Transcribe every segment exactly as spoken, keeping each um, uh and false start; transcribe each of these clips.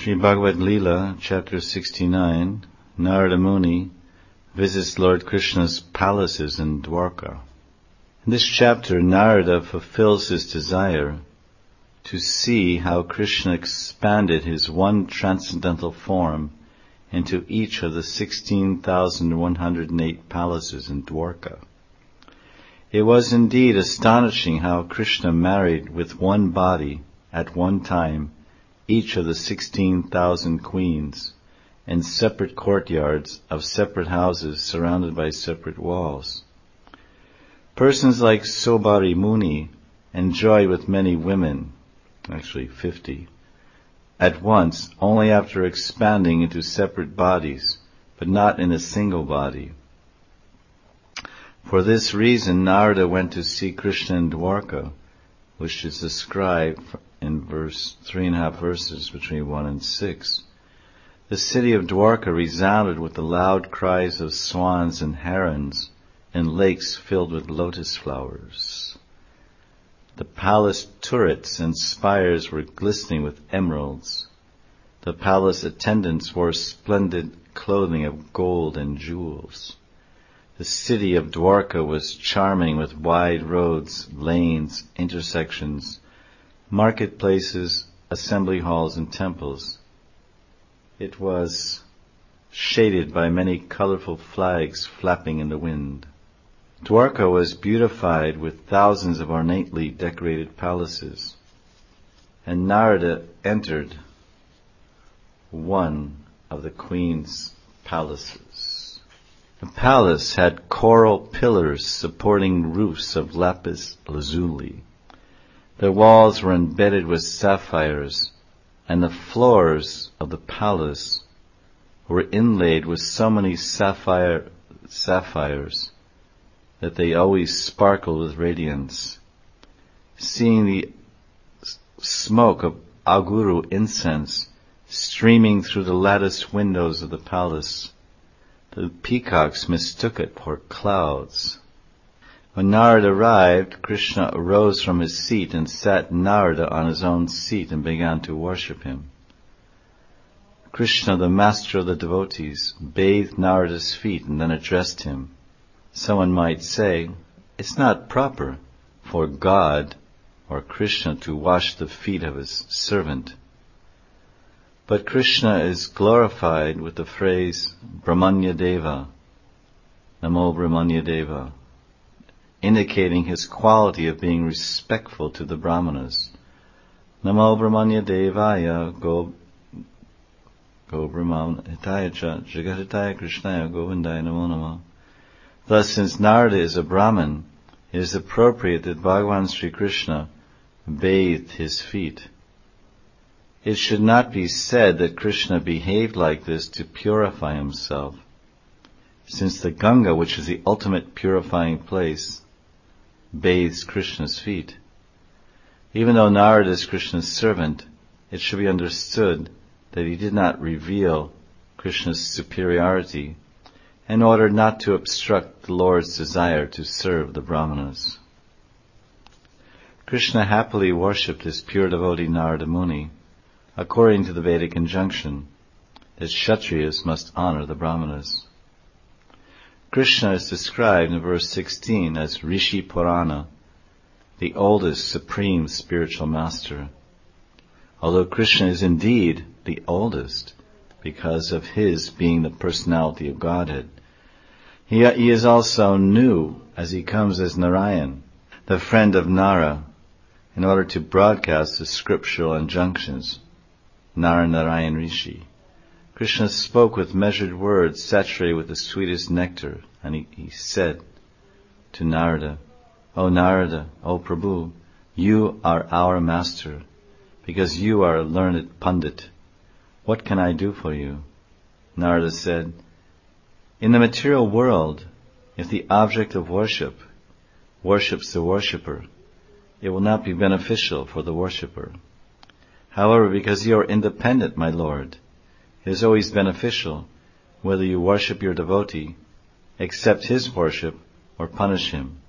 Sri Bhagavad Leela, chapter sixty-nine, Narada Muni visits Lord Krishna's palaces in Dwarka. In this chapter, Narada fulfills his desire to see how Krishna expanded his one transcendental form into each of the sixteen thousand one hundred eight palaces in Dwarka. It was indeed astonishing how Krishna married with one body at one time each of the sixteen thousand queens in separate courtyards of separate houses surrounded by separate walls. Persons like Sobari Muni enjoy with many women, actually fifty, at once, only after expanding into separate bodies, but not in a single body. For this reason, Narada went to see Krishna in Dwarka, which is described in verse three and a half verses between one and six. The city of Dwarka resounded with the loud cries of swans and herons in lakes filled with lotus flowers. The palace turrets and spires were glistening with emeralds. The palace attendants wore splendid clothing of gold and jewels. The city of Dwarka was charming with wide roads, lanes, intersections, marketplaces, assembly halls, and temples. It was shaded by many colorful flags flapping in the wind. Dwarka was beautified with thousands of ornately decorated palaces, and Narada entered one of the queen's palaces. The palace had coral pillars supporting roofs of lapis lazuli. The walls were embedded with sapphires, and the floors of the palace were inlaid with so many sapphire, sapphires that they always sparkled with radiance. Seeing the smoke of aguru incense streaming through the lattice windows of the palace, the peacocks mistook it for clouds. When Narada arrived, Krishna arose from his seat and sat Narada on his own seat and began to worship him. Krishna, the master of the devotees, bathed Narada's feet and then addressed him. Someone might say, it's not proper for God or Krishna to wash the feet of his servant. But Krishna is glorified with the phrase Brahmanya Deva, Namo Brahmanya Deva, indicating his quality of being respectful to the Brahmanas. Namo Brahmanya Devaya Go Go Brahman Hitaya Cha Jagatitaya Krishnaya Govindaya Namo Nama. Thus, since Narada is a Brahman, it is appropriate that Bhagavan Sri Krishna bathed his feet. It should not be said that Krishna behaved like this to purify himself, since the Ganga, which is the ultimate purifying place, bathes Krishna's feet. Even though Narada is Krishna's servant, it should be understood that he did not reveal Krishna's superiority in order not to obstruct the Lord's desire to serve the Brahmanas. Krishna happily worshipped his pure devotee Narada Muni, according to the Vedic injunction that Kshatriyas must honor the Brahmanas. Krishna is described in verse sixteen as Rishi Purana, the oldest supreme spiritual master. Although Krishna is indeed the oldest because of his being the personality of Godhead, he, he is also new as he comes as Narayan, the friend of Nara, in order to broadcast the scriptural injunctions, Nara Narayan Rishi. Krishna spoke with measured words saturated with the sweetest nectar, and he, he said to Narada, O Narada, O Prabhu, you are our master, because you are a learned Pandit. What can I do for you? Narada said, in the material world, if the object of worship worships the worshipper, it will not be beneficial for the worshipper. However, because you are independent, my Lord, it is always beneficial whether you worship your devotee, accept his worship, or punish him.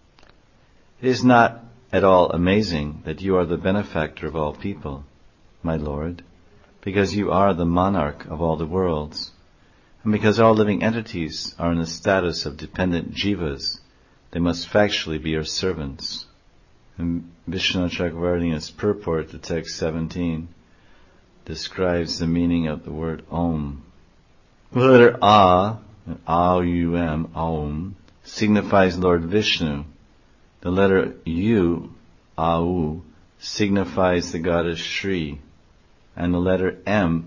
It is not at all amazing that you are the benefactor of all people, my Lord, because you are the monarch of all the worlds, and because all living entities are in the status of dependent jivas, they must factually be your servants. And Vishnu Chakravarti, in its purport to text seventeen, describes the meaning of the word Om. The letter A, A-U-M, Om, signifies Lord Vishnu. The letter U, A-U, signifies the goddess Shri. And the letter M,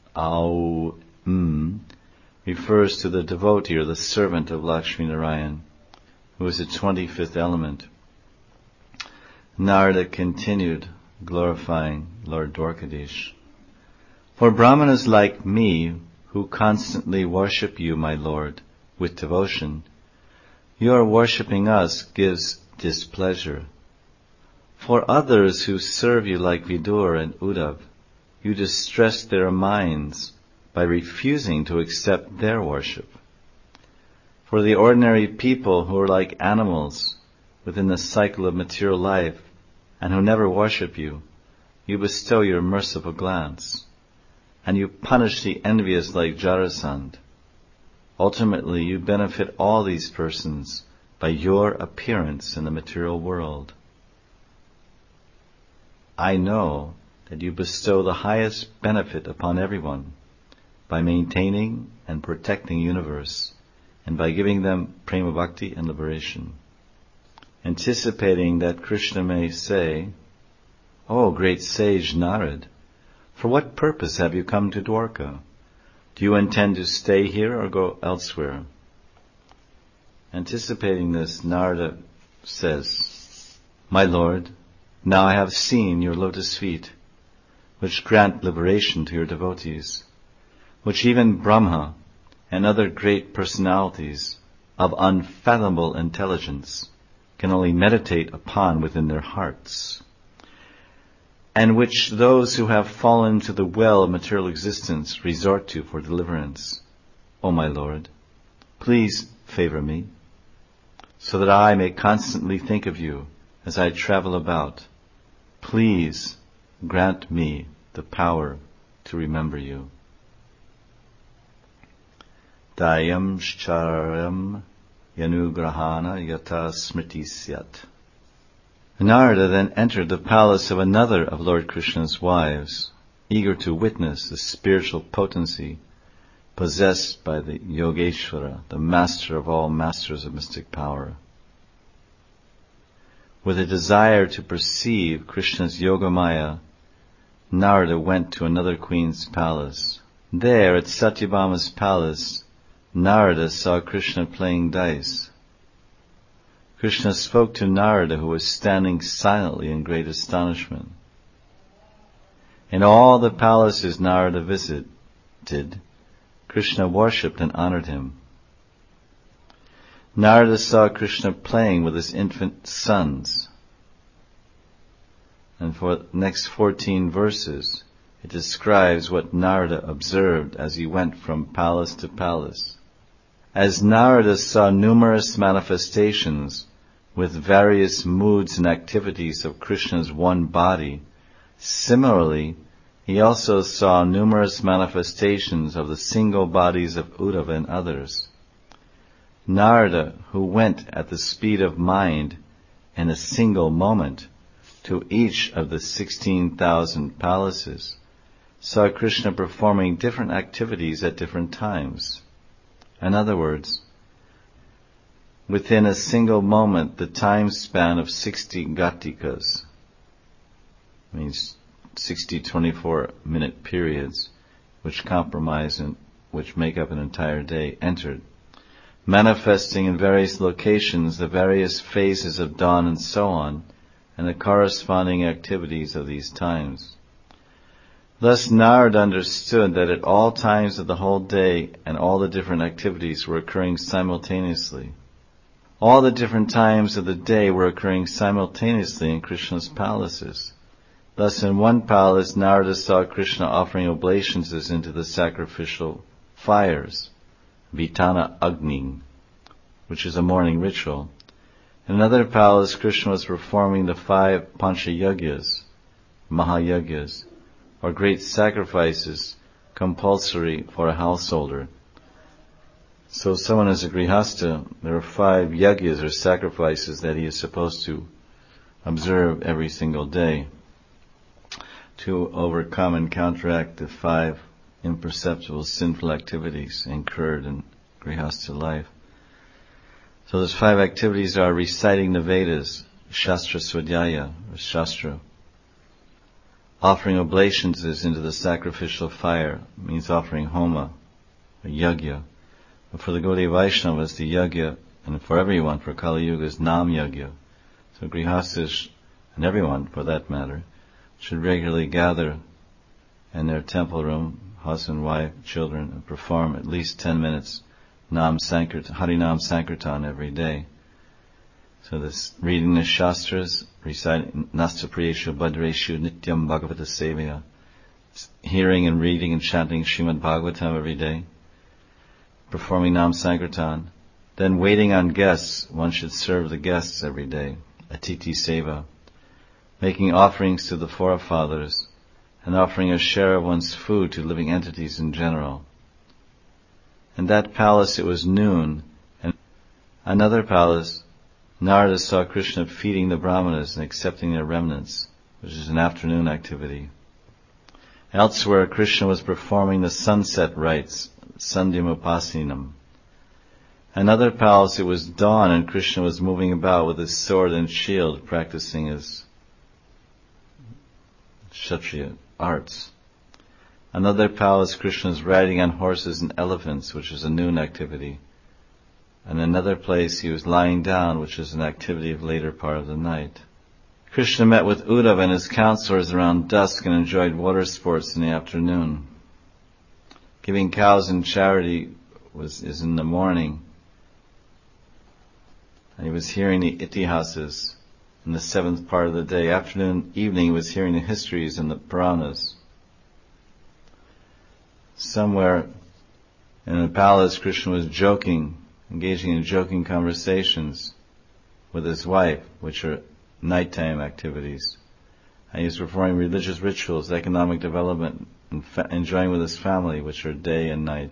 A-U-M, refers to the devotee or the servant of Lakshmi Narayan, who is the twenty-fifth element. Narada continued glorifying Lord Dwarkadish. For brahmanas like me, who constantly worship you, my Lord, with devotion, your worshipping us gives displeasure. For others who serve you like Vidur and Uddhav, you distress their minds by refusing to accept their worship. For the ordinary people who are like animals within the cycle of material life and who never worship you, you bestow your merciful glance, and you punish the envious like Jarasandh. Ultimately, you benefit all these persons by your appearance in the material world. I know that you bestow the highest benefit upon everyone by maintaining and protecting the universe and by giving them prema bhakti and liberation. Anticipating that Krishna may say, "Oh, great sage Narad, for what purpose have you come to Dwarka? Do you intend to stay here or go elsewhere?" Anticipating this, Narada says, "My Lord, now I have seen your lotus feet, which grant liberation to your devotees, which even Brahma and other great personalities of unfathomable intelligence can only meditate upon within their hearts, and which those who have fallen into the well of material existence resort to for deliverance. O my Lord, please favor me, so that I may constantly think of you as I travel about. Please grant me the power to remember you." Dayam Sharam Yanugrahana Yata Smriti Syat. Narada then entered the palace of another of Lord Krishna's wives, eager to witness the spiritual potency possessed by the Yogeshwara, the master of all masters of mystic power. With a desire to perceive Krishna's Yogamaya, Narada went to another queen's palace. There, at Satyabhama's palace, Narada saw Krishna playing dice. Krishna spoke to Narada, who was standing silently in great astonishment. In all the palaces Narada visited, Krishna worshipped and honored him. Narada saw Krishna playing with his infant sons. And for the next fourteen verses, it describes what Narada observed as he went from palace to palace. As Narada saw numerous manifestations with various moods and activities of Krishna's one body, similarly, he also saw numerous manifestations of the single bodies of Uddhava and others. Narada, who went at the speed of mind in a single moment to each of the sixteen thousand palaces, saw Krishna performing different activities at different times. In other words, within a single moment, the time span of sixty gatikas, means sixty twenty-four minute periods, which comprise and which make up an entire day, entered, manifesting in various locations the various phases of dawn and so on, and the corresponding activities of these times. Thus Narada understood that at all times of the whole day and all the different activities were occurring simultaneously. All the different times of the day were occurring simultaneously in Krishna's palaces. Thus in one palace, Narada saw Krishna offering oblations into the sacrificial fires, Vitana Agni, which is a morning ritual. In another palace, Krishna was performing the five Panchayagyas, Mahayagyas, or great sacrifices compulsory for a householder. So someone as a grihasta, there are five yagyas or sacrifices that he is supposed to observe every single day to overcome and counteract the five imperceptible sinful activities incurred in grihasta life. So those five activities are reciting the Vedas, Shastra Swadhyaya, or Shastra. Offering oblations into the sacrificial fire, means offering homa, or yagya. But for the Gaudiya Vaishnavas, the yagya, and for everyone, for Kali Yuga, is Nam Yagya. So grihastas, and everyone for that matter, should regularly gather in their temple room, husband, wife, children, and perform at least ten minutes Nam Sankirtan, Harinam Sankirtan every day. So this reading the Shastras, reciting Nastapriyeshu Bhadreshu Nityam Bhagavata Sevaya, hearing and reading and chanting Srimad Bhagavatam every day, performing Nam Sankirtan, then waiting on guests. One should serve the guests every day, Atiti Seva, making offerings to the forefathers, and offering a share of one's food to living entities in general. In that palace it was noon, and another palace, Narada saw Krishna feeding the Brahmanas and accepting their remnants, which is an afternoon activity. Elsewhere, Krishna was performing the sunset rites, Sandhyam Upasinam. Another palace, it was dawn, and Krishna was moving about with his sword and shield, practicing his Kshatriya arts. Another palace, Krishna was riding on horses and elephants, which is a noon activity. And another place, he was lying down, which is an activity of later part of the night. Krishna met with Uddhava and his counselors around dusk and enjoyed water sports in the afternoon. Giving cows in charity was is in the morning. And he was hearing the itihasas in the seventh part of the day. Afternoon, evening, he was hearing the histories and the Puranas. Somewhere in the palace, Krishna was joking, engaging in joking conversations with his wife, which are nighttime activities. And he was performing religious rituals, economic development, and fa- enjoying with his family, which are day and night.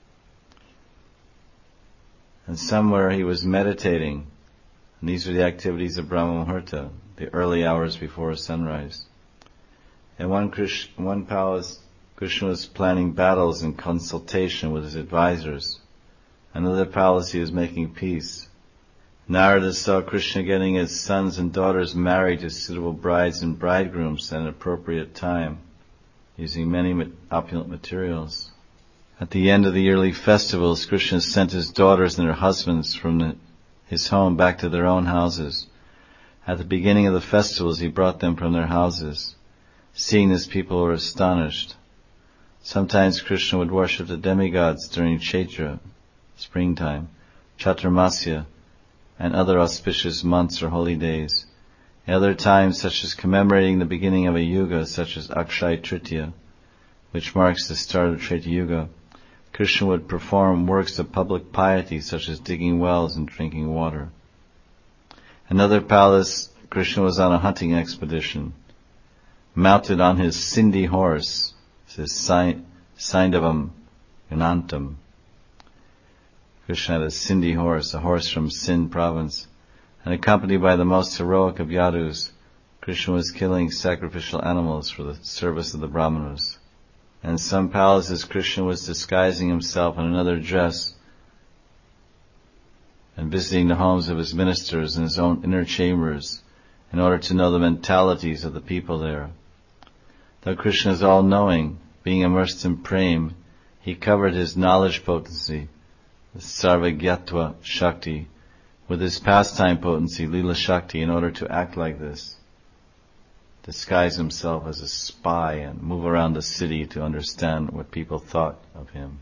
And somewhere he was meditating, and these are the activities of Brahma Muhurta, the early hours before sunrise. In one, Krish, one palace, Krishna was planning battles in consultation with his advisors. Another palace, he was making peace. Narada saw Krishna getting his sons and daughters married to suitable brides and bridegrooms at an appropriate time, using many opulent materials. At the end of the yearly festivals, Krishna sent his daughters and their husbands from the, his home back to their own houses. At the beginning of the festivals, he brought them from their houses. Seeing this, people were astonished. Sometimes Krishna would worship the demigods during Chaitra, springtime, Chaturmasya, and other auspicious months or holy days. At other times, such as commemorating the beginning of a yuga, such as Akshaya Tritiya, which marks the start of Treta Yuga, Krishna would perform works of public piety, such as digging wells and drinking water. Another palace, Krishna was on a hunting expedition, mounted on his Sindhi horse, his Saindavam Ganantam. Krishna had a Sindhi horse, a horse from Sindh province, and accompanied by the most heroic of Yadus, Krishna was killing sacrificial animals for the service of the Brahmanas. And in some palaces, Krishna was disguising himself in another dress and visiting the homes of his ministers in his own inner chambers in order to know the mentalities of the people there. Though Krishna is all-knowing, being immersed in prem, he covered his knowledge potency, the Sarvagyatva Shakti, with his pastime potency, Lila Shakti, in order to act like this, disguise himself as a spy and move around the city to understand what people thought of him.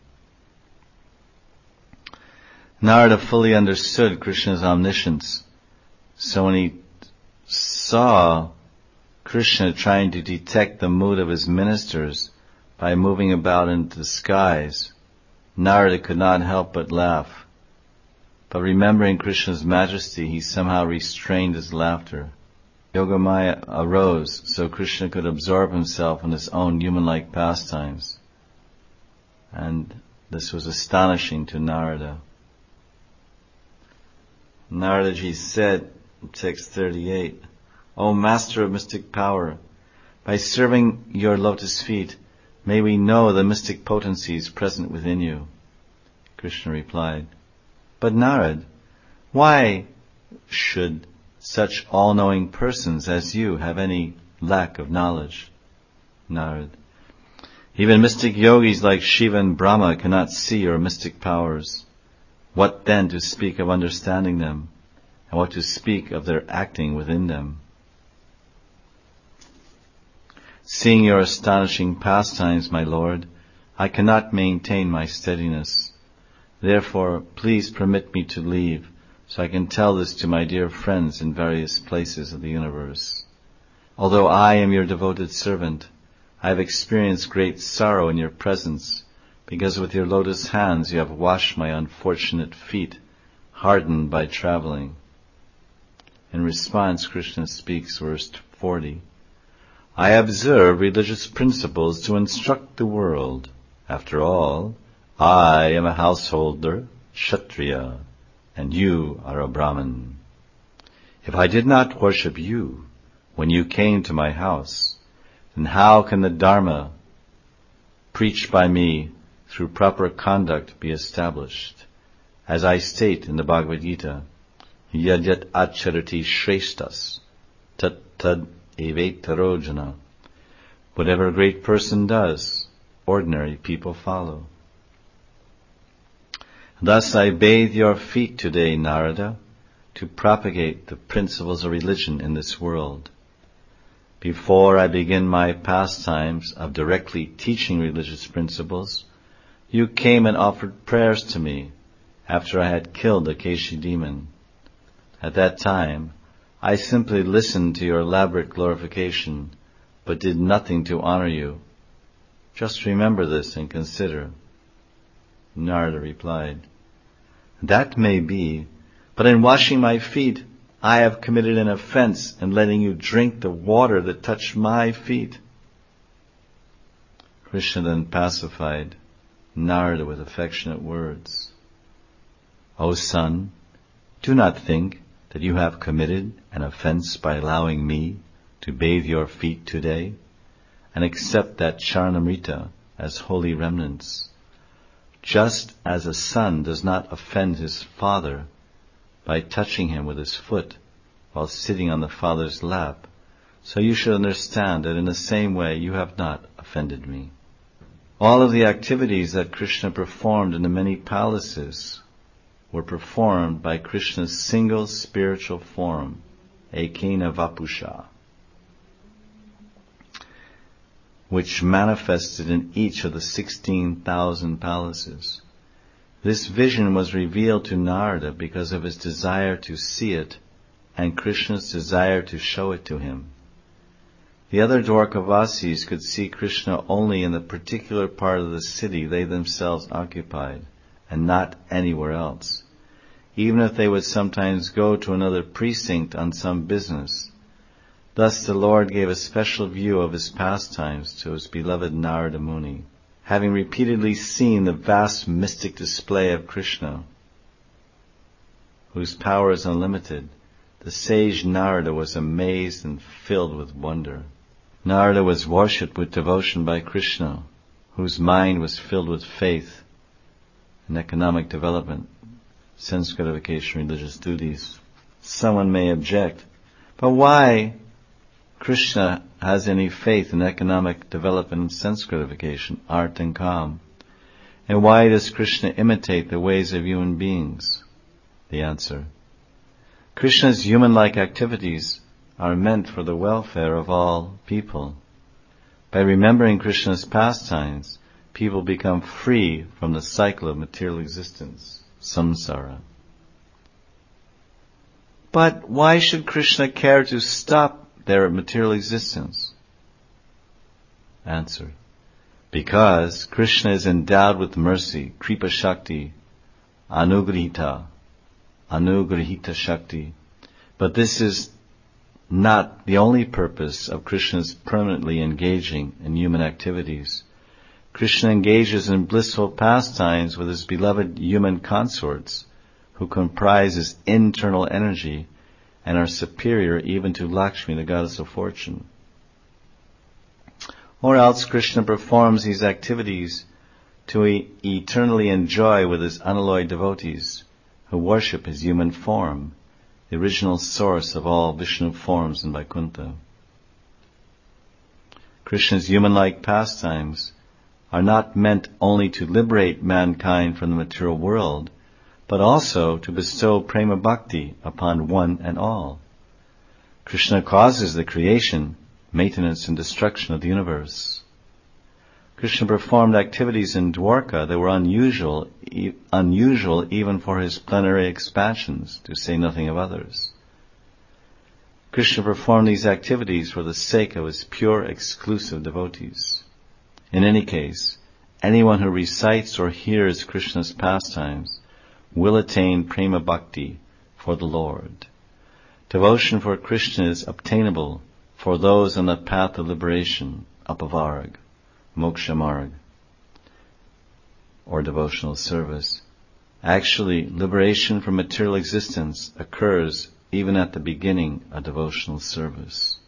Narada fully understood Krishna's omniscience, so when he saw Krishna trying to detect the mood of his ministers by moving about in disguise, Narada could not help but laugh. But remembering Krishna's majesty, he somehow restrained his laughter. Yogamaya arose so Krishna could absorb himself in his own human-like pastimes. And this was astonishing to Narada. Naradaji said in text thirty-eight, O Master of mystic power, by serving your lotus feet, may we know the mystic potencies present within you. Krishna replied, But Narad, why should such all-knowing persons as you have any lack of knowledge? Narad, even mystic yogis like Shiva and Brahma cannot see your mystic powers. What then to speak of understanding them, and what to speak of their acting within them? Seeing your astonishing pastimes, my Lord, I cannot maintain my steadiness. Therefore, please permit me to leave, so I can tell this to my dear friends in various places of the universe. Although I am your devoted servant, I have experienced great sorrow in your presence, because with your lotus hands you have washed my unfortunate feet, hardened by traveling. In response, Krishna speaks, verse forty. I observe religious principles to instruct the world. After all, I am a householder, Kshatriya, and you are a Brahmin. If I did not worship you when you came to my house, then how can the Dharma preached by me through proper conduct be established? As I state in the Bhagavad Gita, Yad yat acharati shreshtas, tat tad evetaro jana. Whatever a great person does, ordinary people follow. Thus I bathe your feet today, Narada, to propagate the principles of religion in this world. Before I begin my pastimes of directly teaching religious principles, you came and offered prayers to me after I had killed the Keshi demon. At that time, I simply listened to your elaborate glorification, but did nothing to honor you. Just remember this and consider. Narada replied, That may be, but in washing my feet, I have committed an offense in letting you drink the water that touched my feet. Krishna then pacified Narada with affectionate words. O son, do not think that you have committed an offense by allowing me to bathe your feet today, and accept that Charnamrita as holy remnants. Just as a son does not offend his father by touching him with his foot while sitting on the father's lap, so you should understand that in the same way you have not offended me. All of the activities that Krishna performed in the many palaces were performed by Krishna's single spiritual form, Ekena Vapusha, which manifested in each of the sixteen thousand palaces. This vision was revealed to Narada because of his desire to see it and Krishna's desire to show it to him. The other Dwarkavasis could see Krishna only in the particular part of the city they themselves occupied, and not anywhere else, even if they would sometimes go to another precinct on some business. Thus the Lord gave a special view of his pastimes to his beloved Narada Muni. Having repeatedly seen the vast mystic display of Krishna, whose power is unlimited, the sage Narada was amazed and filled with wonder. Narada was worshipped with devotion by Krishna, whose mind was filled with faith in economic development, sense gratification, religious duties. Someone may object, but why Krishna has any faith in economic development and sense gratification, art and calm? And why does Krishna imitate the ways of human beings? The answer: Krishna's human-like activities are meant for the welfare of all people. By remembering Krishna's pastimes, people become free from the cycle of material existence, samsara. But why should Krishna care to stop their material existence? Answer: because Krishna is endowed with mercy, Kripa Shakti, Anugrihita, Anugrihita Shakti. But this is not the only purpose of Krishna's permanently engaging in human activities. Krishna engages in blissful pastimes with his beloved human consorts, who comprise his internal energy and are superior even to Lakshmi, the goddess of fortune. Or else Krishna performs these activities to e- eternally enjoy with his unalloyed devotees, who worship his human form, the original source of all Vishnu forms in Vaikuntha. Krishna's human-like pastimes are not meant only to liberate mankind from the material world, but also to bestow prema bhakti upon one and all. Krishna causes the creation, maintenance, and destruction of the universe. Krishna performed activities in Dwarka that were unusual, e- unusual even for his plenary expansions, to say nothing of others. Krishna performed these activities for the sake of his pure, exclusive devotees. In any case, anyone who recites or hears Krishna's pastimes will attain prema bhakti for the Lord. Devotion for Krishna is obtainable for those on the path of liberation, apavarg, moksha marg, or devotional service. Actually, liberation from material existence occurs even at the beginning of devotional service.